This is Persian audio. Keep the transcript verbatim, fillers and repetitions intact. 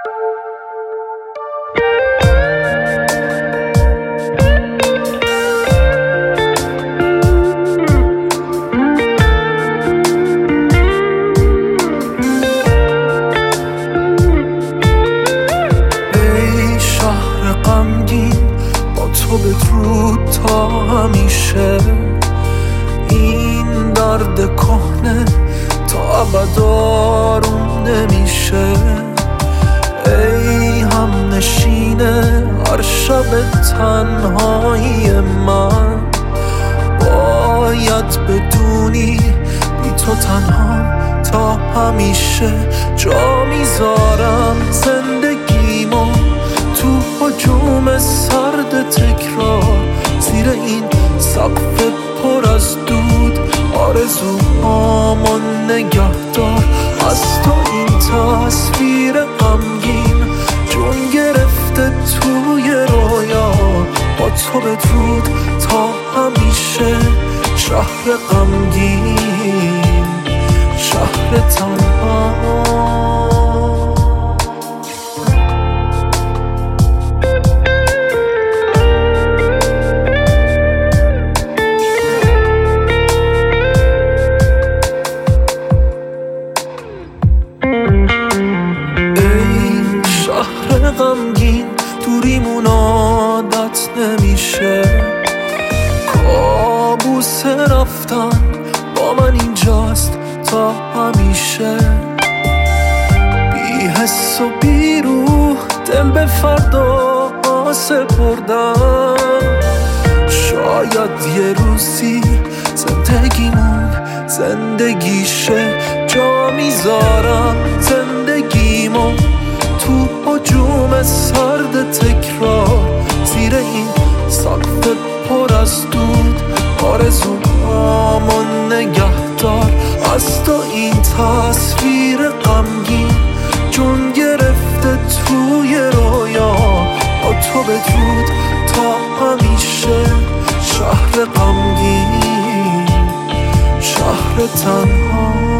بدرود تا همیشه، این درد کهنه تا ابد آروم نمیشه. ای هم نشینه هر شب تنهایی من، باید بدونی بی تو تنهام تا همیشه. جا میذارم زندگیمو تو هجوم سرد تکرار، زیر این سقف پر از دود آرزوهامو نگهدار. از تو این تصویر غمگین جون گرفته توی رویا، با تو بدرود تا همیشه. شهر غمگین، شهر تنها. غمگین دوریمون عادت نمیشه، کابوس رفتن با من اینجاست تا همیشه. بی حس و بی روح دل به فردا سپردم، شاید یه روزی زندگیمون زندگیشه. جا میذارم زندگیمو تو هجوم سرد تکرار، زیر این سقف پر از دود آرزوهامو نگهدار. از تو این تصویر غمگین جون گرفته توی رویا، با تو بدرود تا همیشه. شهر غمگین، شهر تنها.